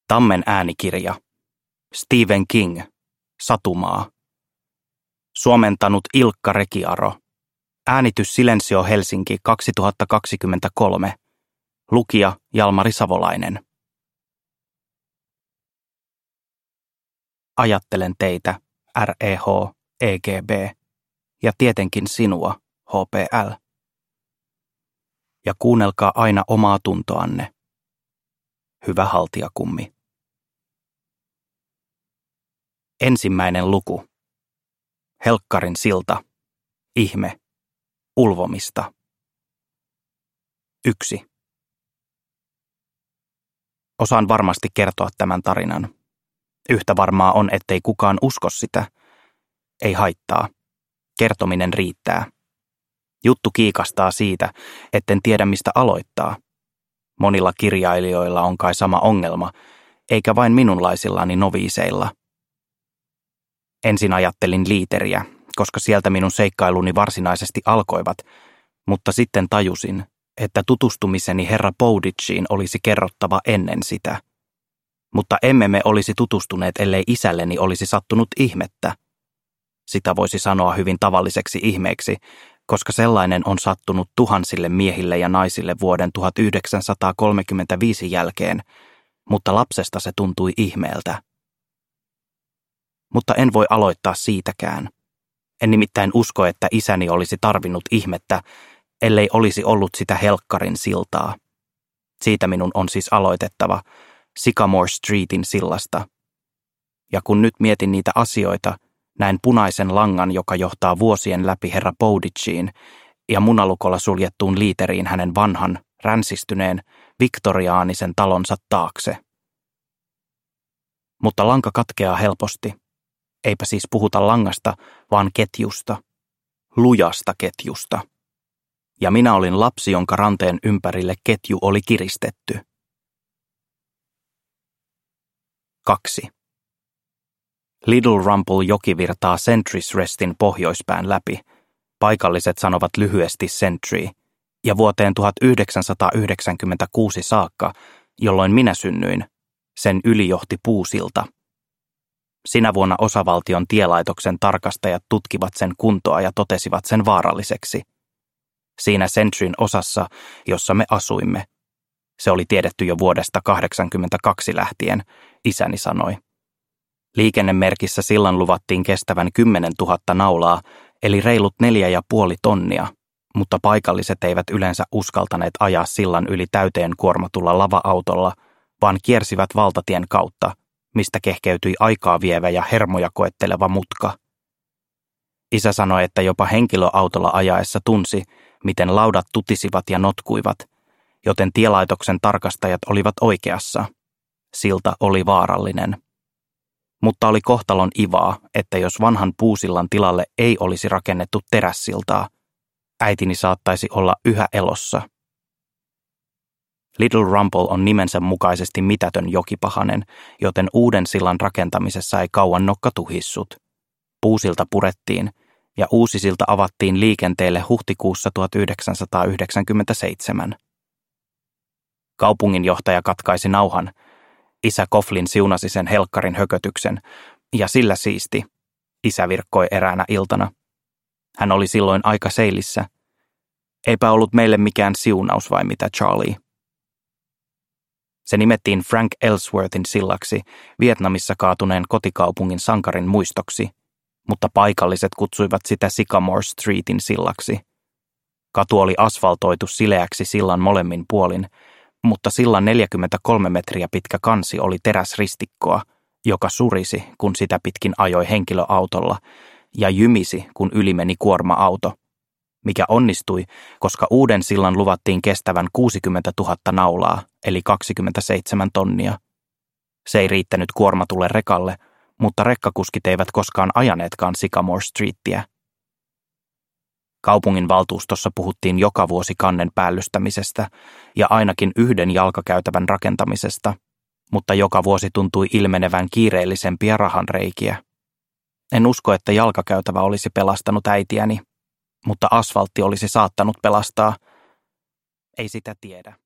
Tammen äänikirja. Stephen King. Satumaa. Suomentanut Ilkka Rekiaro. Äänitys Silensio Helsinki 2023. Lukija Jalmari Savolainen. Ajattelen teitä, REH, EGB, ja tietenkin sinua, HPL. Ja kuunnelkaa aina omaa tuntoanne. Hyvä haltijakummi. Ensimmäinen luku. Helkkarin silta. Ihme. Ulvomista. 1. Osaan varmasti kertoa tämän tarinan. Yhtä varmaa on, ettei kukaan usko sitä. Ei haittaa. Kertominen riittää. Juttu kiikastaa siitä, etten tiedä mistä aloittaa. Monilla kirjailijoilla on kai sama ongelma, eikä vain minunlaisillani noviiseilla. Ensin ajattelin liiteriä, koska sieltä minun seikkailuni varsinaisesti alkoivat, mutta sitten tajusin, että tutustumiseni herra Bowditchiin olisi kerrottava ennen sitä. Mutta emme me olisi tutustuneet, ellei isälleni olisi sattunut ihmettä. Sitä voisi sanoa hyvin tavalliseksi ihmeeksi, koska sellainen on sattunut tuhansille miehille ja naisille vuoden 1935 jälkeen, mutta lapsesta se tuntui ihmeeltä. Mutta en voi aloittaa siitäkään. En nimittäin usko, että isäni olisi tarvinnut ihmettä, ellei olisi ollut sitä Helkkarin siltaa. Siitä minun on siis aloitettava, Sycamore Streetin sillasta. Ja kun nyt mietin niitä asioita, näen punaisen langan, joka johtaa vuosien läpi herra Bowditchiin ja munalukolla suljettuun liiteriin hänen vanhan, ränsistyneen, viktoriaanisen talonsa taakse. Mutta lanka katkeaa helposti. Eipä siis puhuta langasta, vaan ketjusta. Lujasta ketjusta. Ja minä olin lapsi, jonka ranteen ympärille ketju oli kiristetty. 2. Little Rumple joki virtaa Sentry's Restin pohjoispään läpi. Paikalliset sanovat lyhyesti Sentry, ja vuoteen 1996 saakka, jolloin minä synnyin, sen yli johti puusilta. Sinä vuonna osavaltion tielaitoksen tarkastajat tutkivat sen kuntoa ja totesivat sen vaaralliseksi. Siinä Sentryn osassa, jossa me asuimme. Se oli tiedetty jo vuodesta 1982 lähtien, isäni sanoi. Liikennemerkissä sillan luvattiin kestävän 10 000 naulaa, eli reilut 4,5 tonnia, mutta paikalliset eivät yleensä uskaltaneet ajaa sillan yli täyteen kuormatulla lava-autolla, vaan kiersivät valtatien kautta, mistä kehkeytyi aikaa vievä ja hermoja koetteleva mutka. Isä sanoi, että jopa henkilöautolla ajaessa tunsi, miten laudat tutisivat ja notkuivat, joten tielaitoksen tarkastajat olivat oikeassa. Silta oli vaarallinen. Mutta oli kohtalon ivaa, että jos vanhan puusillan tilalle ei olisi rakennettu terässiltaa, äitini saattaisi olla yhä elossa. Little Rumple on nimensä mukaisesti mitätön jokipahanen, joten uuden sillan rakentamisessa ei kauan nokka tuhissut. Puusilta purettiin ja uusi silta avattiin liikenteelle huhtikuussa 1997. Kaupunginjohtaja katkaisi nauhan. Isä Coughlin siunasi sen Helkkarin hökötyksen, ja sillä siisti, isä virkkoi eräänä iltana. Hän oli silloin aika seilissä. Eipä ollut meille mikään siunaus vai mitä, Charlie. Se nimettiin Frank Ellsworthin sillaksi, Vietnamissa kaatuneen kotikaupungin sankarin muistoksi, mutta paikalliset kutsuivat sitä Sycamore Streetin sillaksi. Katu oli asfaltoitu sileäksi sillan molemmin puolin, mutta sillan 43 metriä pitkä kansi oli teräsristikkoa, joka surisi, kun sitä pitkin ajoi henkilöautolla, ja jymisi, kun yli meni kuorma-auto, mikä onnistui, koska uuden sillan luvattiin kestävän 60 000 naulaa, eli 27 tonnia. Se ei riittänyt kuormatulle rekalle, mutta rekkakuskit eivät koskaan ajaneetkaan Sycamore Streetiä. Kaupungin valtuustossa puhuttiin joka vuosi kannen päällystämisestä ja ainakin yhden jalkakäytävän rakentamisesta, mutta joka vuosi tuntui ilmenevän kiireellisempiä rahanreikiä. En usko, että jalkakäytävä olisi pelastanut äitiäni, mutta asfaltti olisi saattanut pelastaa. Ei sitä tiedä.